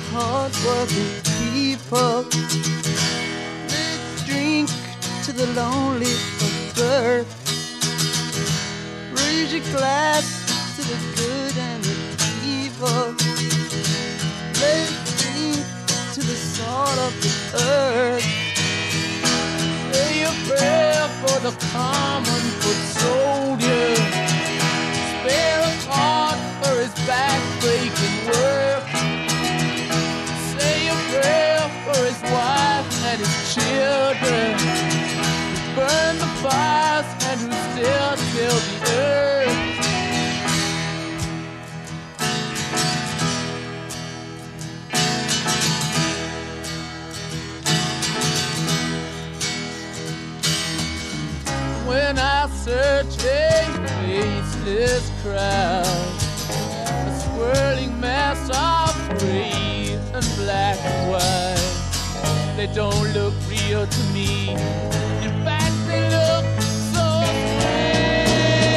hard-working people. Let's drink to the lonely of birth. Raise your glass to the good and the evil. Let's drink to the salt of the earth. Say a prayer for the common foot soldier. Spare a thought for his back-breaking work. Say a prayer for his wife and his children. Burn the fires and who still till the earth. When I search a faceless crowd, a swirling mass of gray and black and white, they don't look real to me. In fact, they look so strange.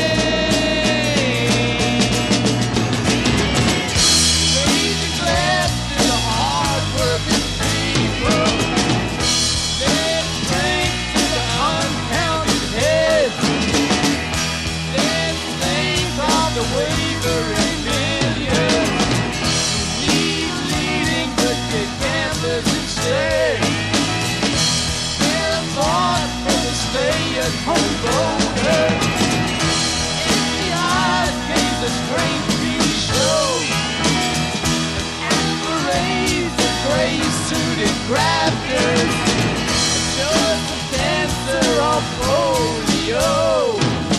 Raise your glass to the hard-working people. Let's drink to the uncounted heads. Let's think of the wavering millions who need leading but get campers instead. Stay-at-home voter. In the eyes gaze a strange TV show. And parades of gray-suited grafters. Just the cancer of polio.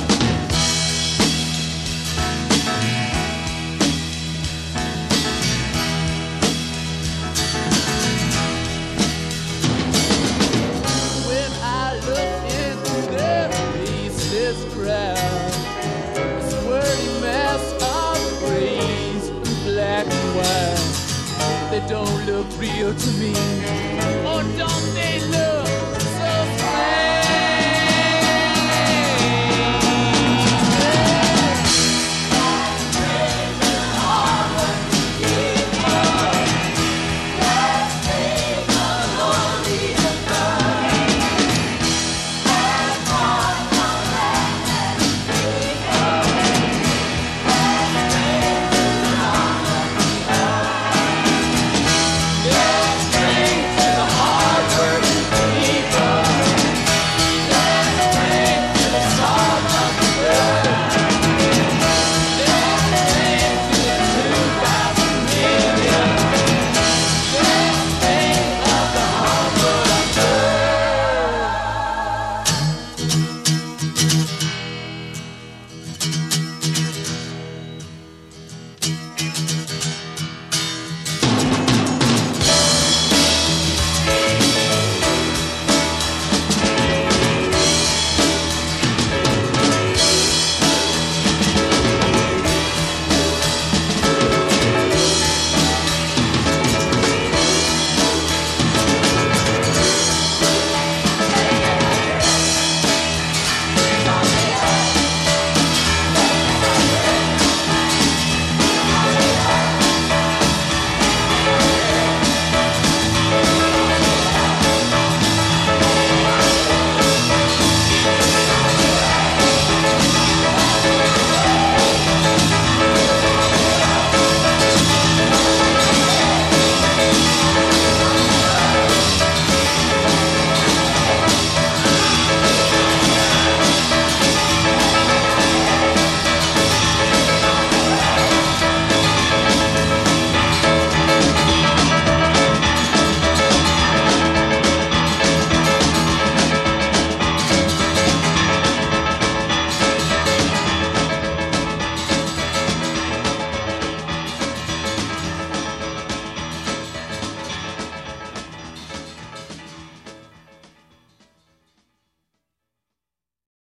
Crowd, a swirling mass of grays and black and white. They don't look real to me, or don't they look